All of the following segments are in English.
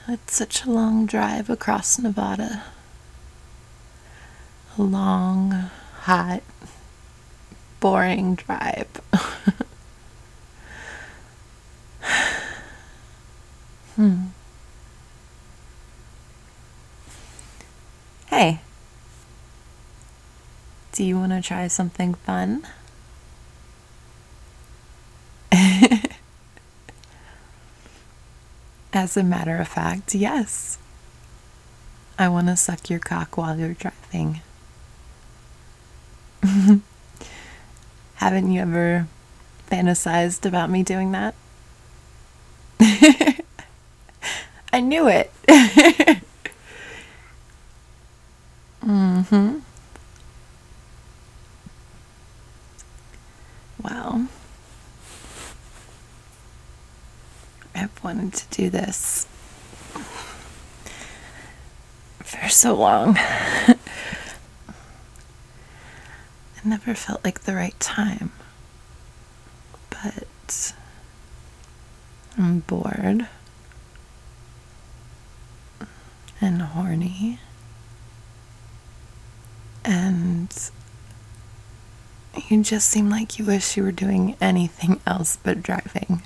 It's such a long drive across Nevada. A long, hot, boring drive. Hey, do you want to try something fun? As a matter of fact, yes. I want to suck your cock while you're driving. Haven't you ever fantasized about me doing that? I knew it. Mm-hmm. Well, I've wanted to do this for so long. It never felt like the right time. But I'm bored and horny. And you just seem like you wish you were doing anything else but driving.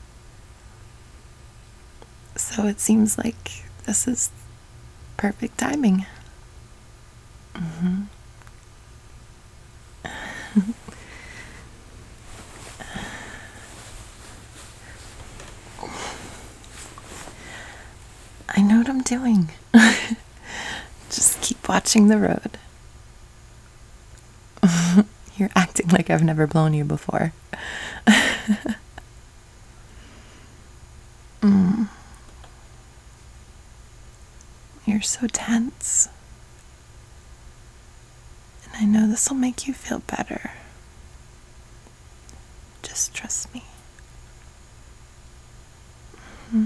So it seems like this is perfect timing. Mm-hmm. I know what I'm doing. Just keep watching the road. You're acting like I've never blown you before. You're so tense. And I know this will make you feel better. Just trust me. Mm-hmm.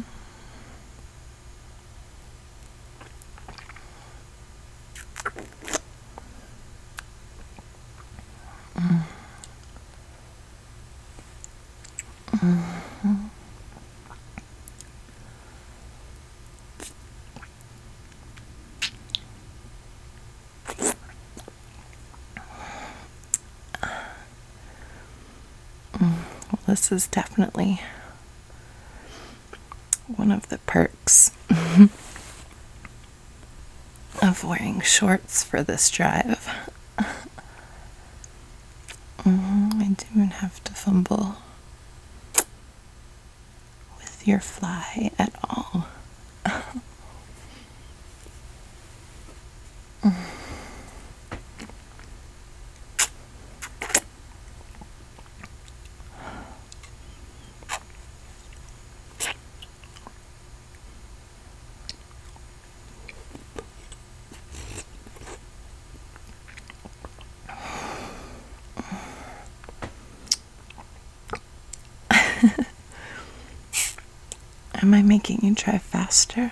Mm-hmm. Well, this is definitely one of the perks of wearing shorts for this drive. I don't have to fumble with your fly at all. Am I making you drive faster?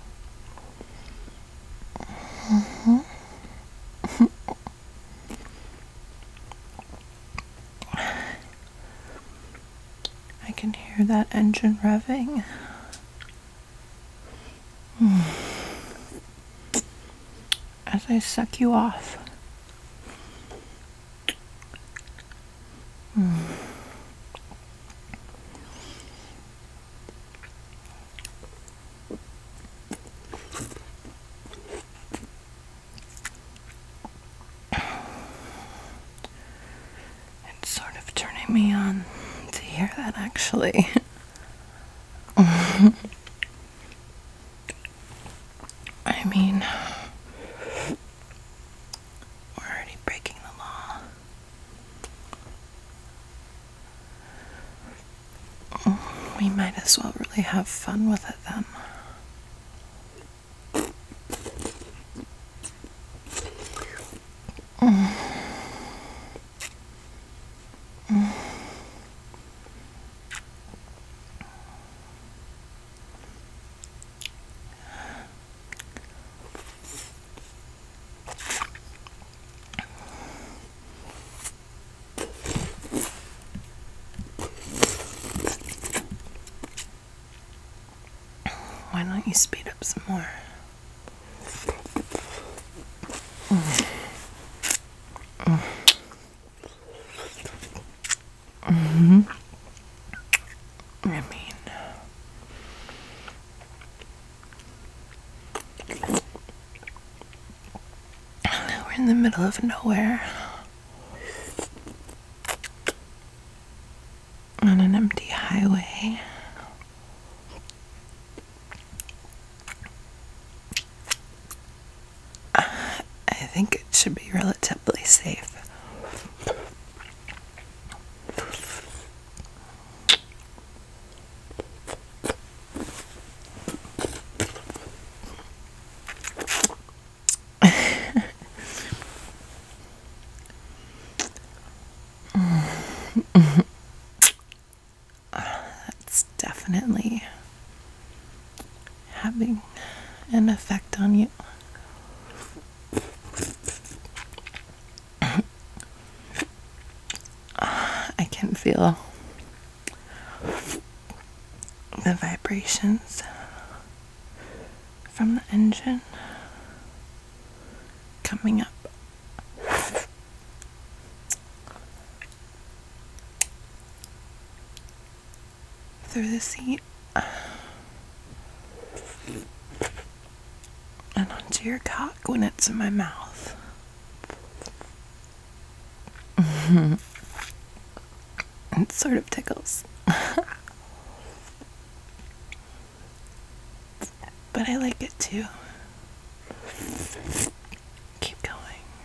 Mm-hmm. I can hear that engine revving. As I suck you off. It's sort of turning me on to hear that, actually. I mean, we're already breaking the law. We might as well really have fun with it then. don't you speed up some more? I mean, we're in the middle of nowhere on an empty highway. I think it should be relatively safe. That's definitely having an effect on you. I can feel the vibrations from the engine coming up. Through the seat and onto your cock when it's in my mouth. It sort of tickles. But I like it too. Keep going.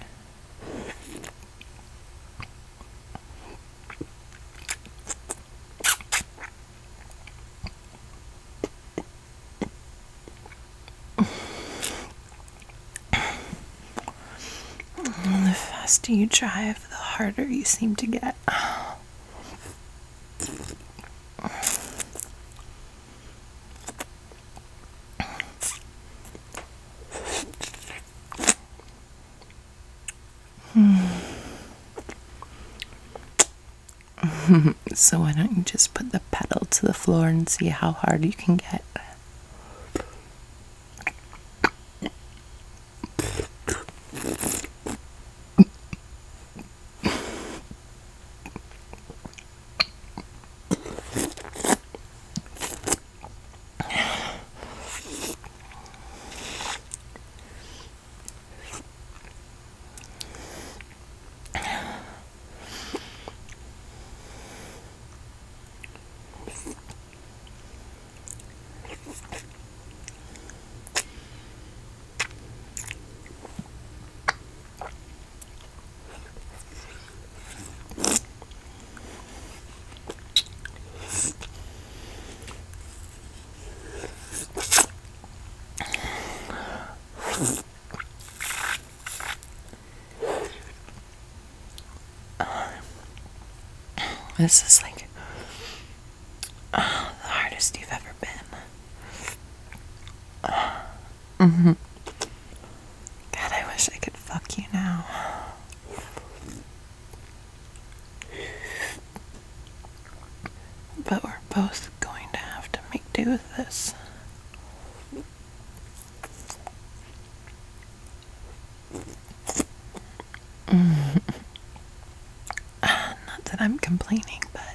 And the faster you drive, the harder you seem to get. So why don't you just put the pedal to the floor and see how hard you can get? This is like the hardest you've ever been. God, I wish I could fuck you now. But we're both going to have to make do with this. Not that I'm complaining, but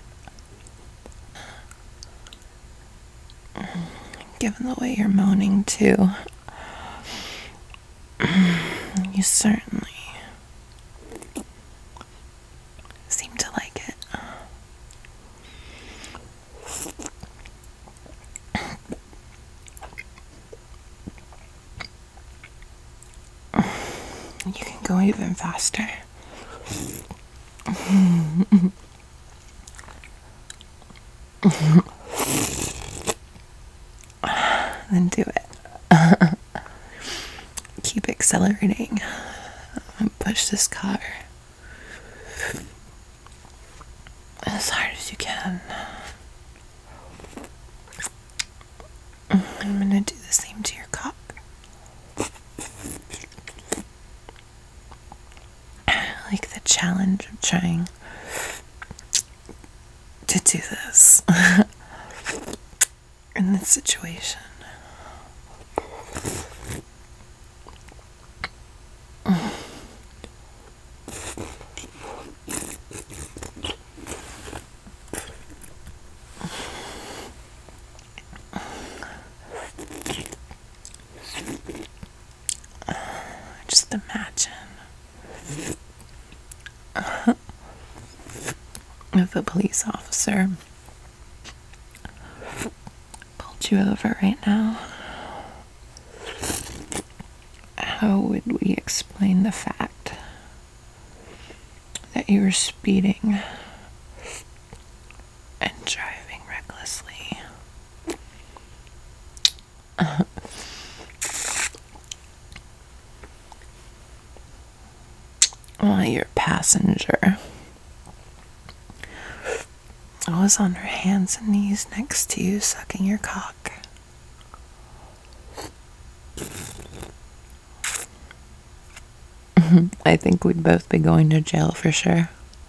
given the way you're moaning too, you certainly seem to like it. You can go even faster. Then do it. Keep accelerating and push this car as hard as you can. I'm gonna do the same to your cock. I like the challenge of trying to do this in this situation. imagine if a police officer pulled you over right now. How would we explain the fact that you were speeding and driving recklessly while your passenger was on her hands and knees next to you sucking your cock? I think we'd both be going to jail for sure.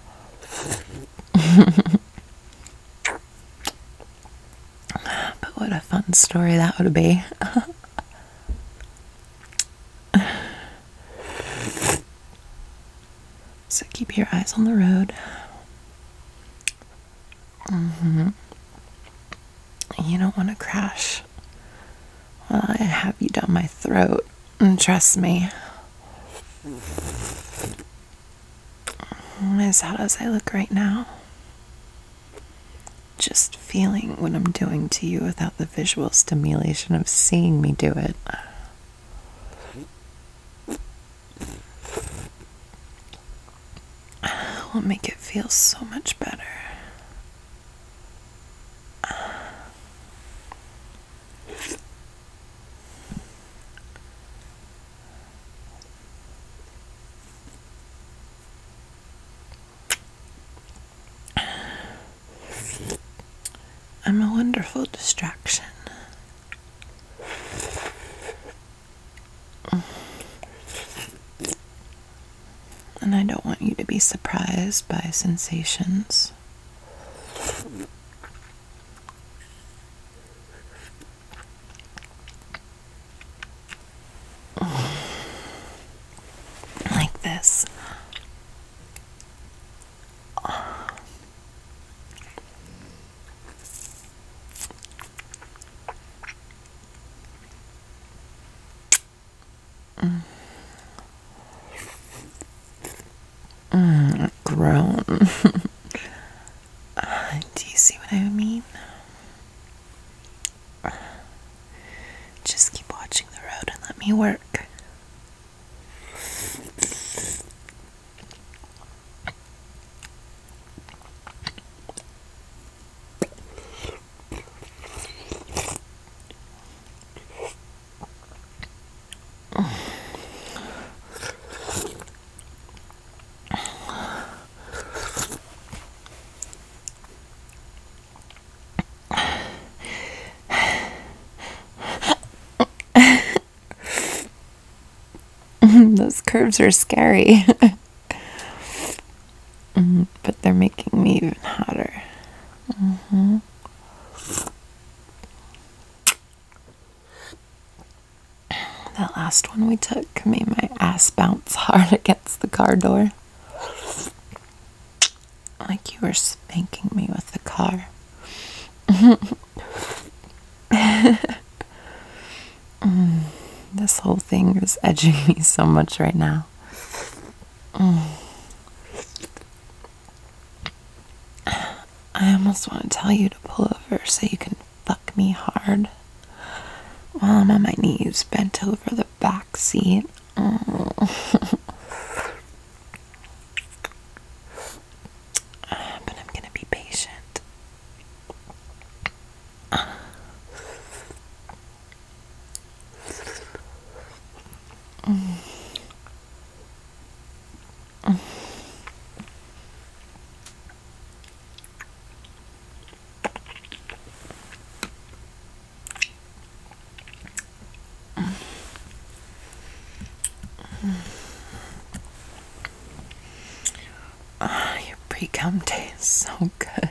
But what a fun story that would be. So keep your eyes on the road. You don't want to crash while I have you down my throat. And trust me, as sad as I look right now, just feeling what I'm doing to you without the visual stimulation of seeing me do it will make it feel so much better. I'm a wonderful distraction. And I don't want you to be surprised by sensations. Like this. Grown. Do you see what I mean? Just keep watching the road and let me work. Those curves are scary. But they're making me even hotter. That last one we took made my ass bounce hard against the car door. Like you were spanking me with the car. This whole thing is edging me so much right now. I almost want to tell you to pull over so you can fuck me hard while I'm on my knees bent over the back seat. But I'm gonna be patient. Your pre-cum tastes so good.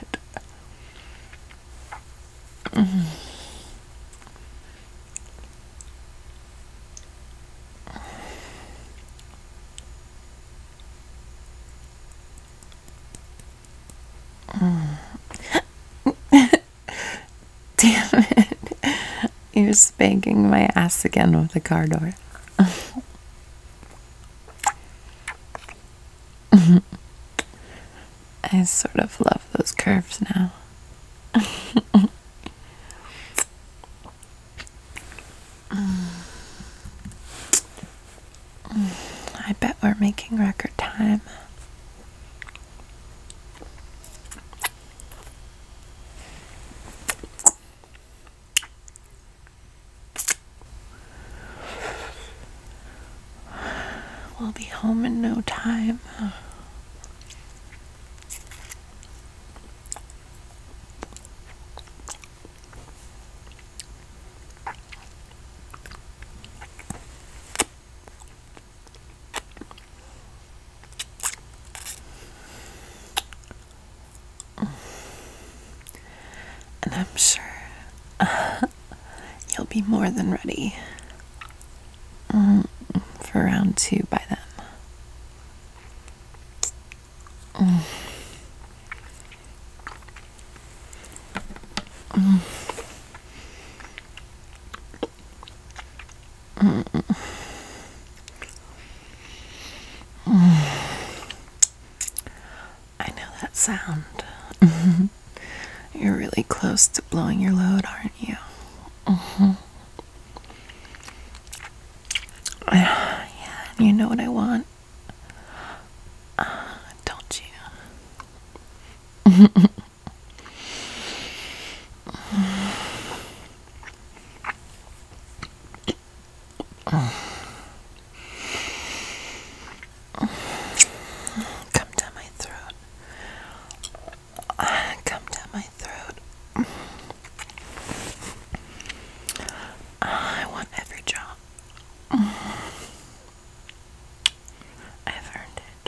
Damn it. You're spanking my ass again with the car door. I sort of love those curves now. I bet we're making record time. We'll be home in no time. And I'm sure you'll be more than ready for round 2 by then. I know that sound. You're really close to blowing your load, aren't you? Yeah, and you know what I want? Don't you? Come down my throat. Come down my throat. I want every drop. I've earned it.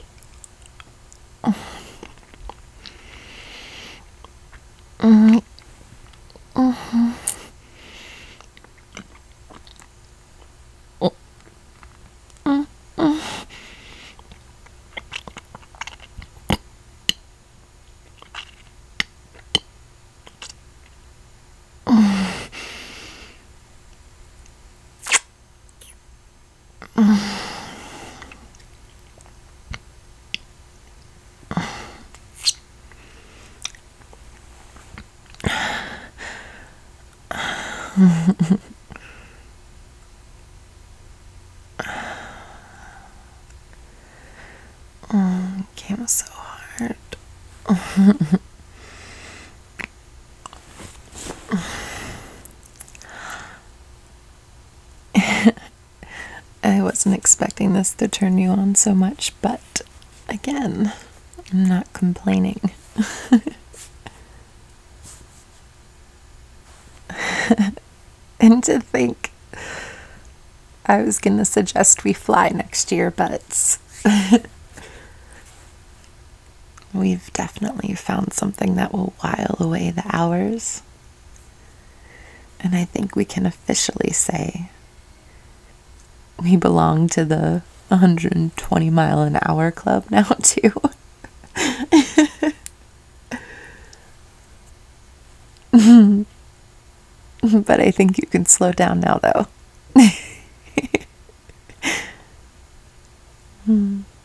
Came so hard. I wasn't expecting this to turn you on so much, but again, I'm not complaining. And to think I was gonna suggest we fly next year, but we've definitely found something that will while away the hours. And I think we can officially say we belong to the 120 mile an hour club now, too. But I think you can slow down now, though.